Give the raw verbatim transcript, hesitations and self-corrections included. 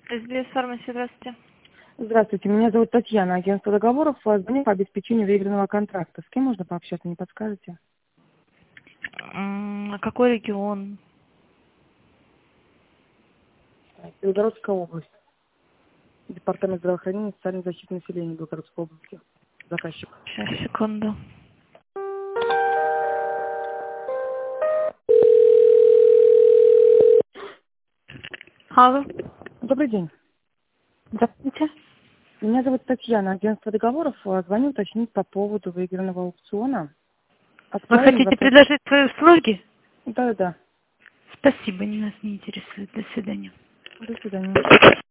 СБС Фармаси, здравствуйте. Здравствуйте, меня зовут Татьяна, агентство договоров, звоню по обеспечению выигранного контракта. С кем можно пообщаться, не подскажете? М, А какой регион? Белгородская область. Департамент здравоохранения и социальной защиты населения Белгородской области. Заказчик. Сейчас, секунду. Алло. Добрый день. Здравствуйте. Меня зовут Татьяна, агентство договоров, звоню уточнить по поводу выигранного аукциона. Вы Актуален хотите вопрос? предложить свои услуги? Да, да. Спасибо, не нас не интересует. До свидания. До свидания.